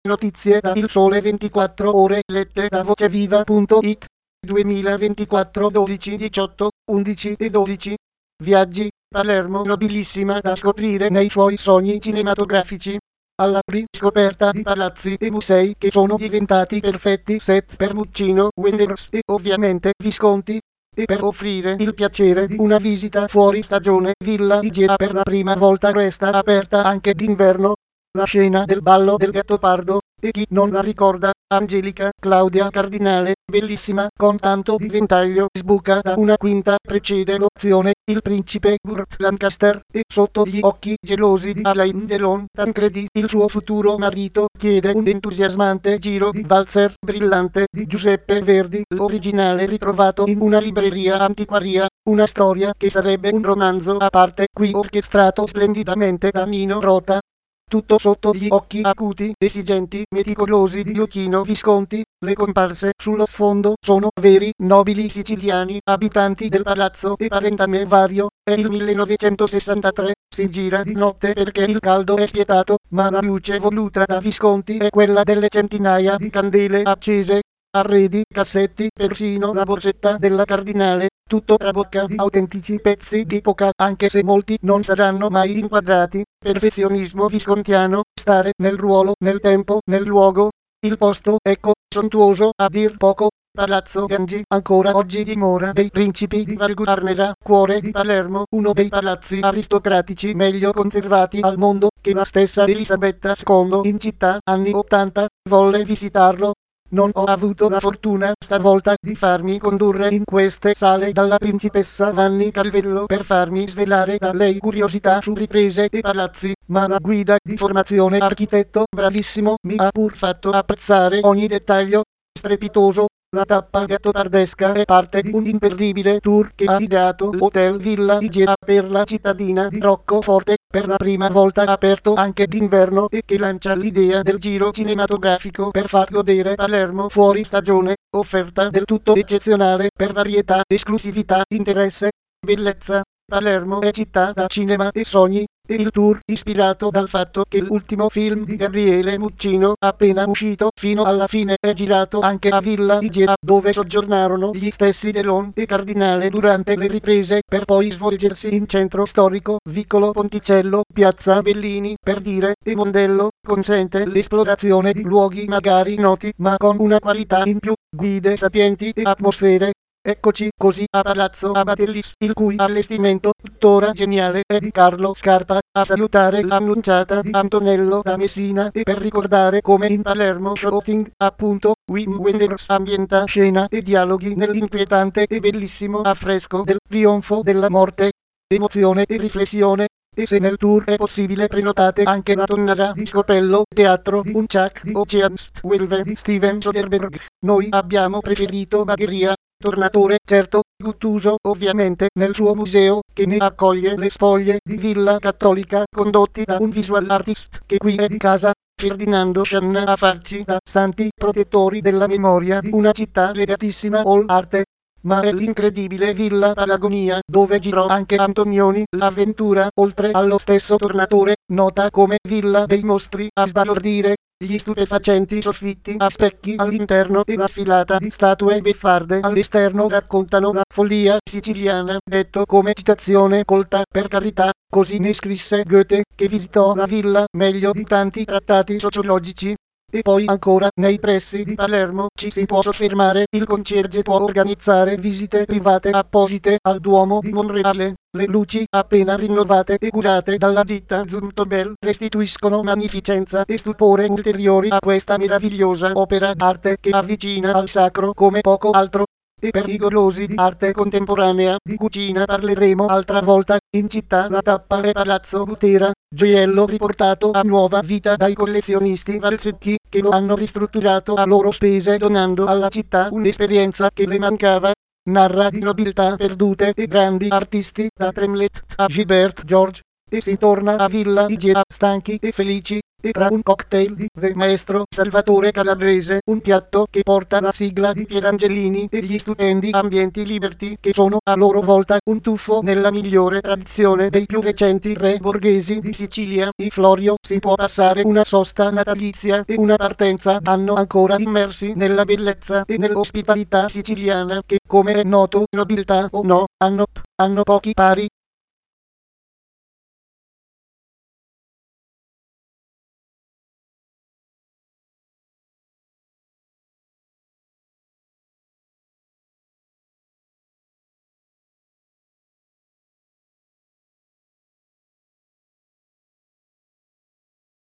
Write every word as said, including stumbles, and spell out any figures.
Notizie da Il Sole ventiquattro Ore lette da voceviva punto it. duemilaventiquattro dodici diciotto undici e dodici. Viaggi, Palermo nobilissima da scoprire nei suoi sogni cinematografici. Alla riscoperta di palazzi e musei che sono diventati perfetti set per Muccino, Wenders e ovviamente Visconti. E per offrire il piacere di una visita fuori stagione, Villa Igiea per la prima volta resta aperta anche d'inverno. La scena del ballo del Gattopardo, e chi non la ricorda, Angelica Claudia Cardinale, bellissima con tanto di ventaglio, sbuca da una quinta, precede l'opzione, il principe Burt Lancaster, e sotto gli occhi gelosi di Alain Delon Tancredi, il suo futuro marito, chiede un entusiasmante giro di valzer brillante di Giuseppe Verdi, l'originale ritrovato in una libreria antiquaria, una storia che sarebbe un romanzo a parte, qui orchestrato splendidamente da Nino Rota. Tutto sotto gli occhi acuti, esigenti, meticolosi di Luchino Visconti. Le comparse sullo sfondo sono veri nobili siciliani, abitanti del palazzo e parentame vario. È il millenovecentosessantatré, si gira di notte perché il caldo è spietato, ma la luce voluta da Visconti è quella delle centinaia di candele accese. Arredi, cassetti, persino la borsetta della Cardinale, tutto trabocca di autentici pezzi d'epoca, anche se molti non saranno mai inquadrati. Perfezionismo viscontiano, stare nel ruolo, nel tempo, nel luogo. Il posto, ecco, sontuoso a dir poco. Palazzo Gangi, ancora oggi dimora dei principi di Valguarnera, cuore di Palermo, uno dei palazzi aristocratici meglio conservati al mondo, che la stessa Elisabetta secondo in città, anni ottanta, volle visitarlo. Non ho avuto la fortuna stavolta di farmi condurre in queste sale dalla principessa Vanni Calvello per farmi svelare da lei curiosità su riprese e palazzi, ma la guida di formazione architetto bravissimo mi ha pur fatto apprezzare ogni dettaglio. Strepitoso. La tappa gattopardesca è parte di un imperdibile tour che ha ideato l'Hotel Villa Igiea per la cittadina di Roccoforte, per la prima volta aperto anche d'inverno e che lancia l'idea del giro cinematografico per far godere Palermo fuori stagione, offerta del tutto eccezionale per varietà, esclusività, interesse, bellezza. Palermo è città da cinema e sogni, e il tour, ispirato dal fatto che l'ultimo film di Gabriele Muccino, appena uscito fino alla fine, è girato anche a Villa Igiea, dove soggiornarono gli stessi Delon e Cardinale durante le riprese, per poi svolgersi in centro storico, Vicolo Ponticello, Piazza Bellini, per dire, e Mondello, consente l'esplorazione di luoghi magari noti, ma con una qualità in più, guide sapienti e atmosfere. Eccoci così a Palazzo Abatellis, il cui allestimento, tuttora geniale, è di Carlo Scarpa, a salutare l'annunciata di Antonello da Messina e per ricordare come in Palermo Shooting, appunto, Wim Wenders ambienta scena e dialoghi nell'inquietante e bellissimo affresco del trionfo della morte. Emozione e riflessione. E se nel tour è possibile, prenotate anche la tonnara di Scopello, teatro di Unchak di Ocean's Twelve di Steven Soderbergh. Noi abbiamo preferito Bagheria. Tornatore, certo, Guttuso, ovviamente, nel suo museo, che ne accoglie le spoglie di Villa Cattolica, condotti da un visual artist, che qui è di casa, Ferdinando Scianna, a farci da santi protettori della memoria di una città legatissima all'arte. Ma è l'incredibile Villa Palagonia, dove girò anche Antonioni, l'avventura, oltre allo stesso Tornatore, nota come Villa dei Mostri, a sbalordire. Gli stupefacenti soffitti a specchi all'interno e la sfilata di statue beffarde all'esterno raccontano la follia siciliana, detto come citazione colta, per carità, così ne scrisse Goethe, che visitò la villa meglio di tanti trattati sociologici. E poi ancora, nei pressi di Palermo ci si può soffermare, il concierge può organizzare visite private apposite al Duomo di Monreale. Le luci, appena rinnovate e curate dalla ditta Zumtobel, restituiscono magnificenza e stupore ulteriori a questa meravigliosa opera d'arte che avvicina al sacro come poco altro. E per i golosi di arte contemporanea, di cucina parleremo altra volta. In città la tappa è Palazzo Butera, gioiello riportato a nuova vita dai collezionisti valsecchi, che lo hanno ristrutturato a loro spese donando alla città un'esperienza che le mancava. Narra di nobiltà perdute e grandi artisti, da Tremlett a Gilbert George. e si torna a Villa Igiea stanchi e felici, e tra un cocktail di del maestro Salvatore Calabrese, un piatto che porta la sigla di Pierangelini e gli stupendi ambienti Liberty, che sono a loro volta un tuffo nella migliore tradizione dei più recenti re borghesi di Sicilia, i Florio, si può passare una sosta natalizia e una partenza d'anno ancora immersi nella bellezza e nell'ospitalità siciliana che, come è noto, nobiltà o no, hanno, hanno pochi pari.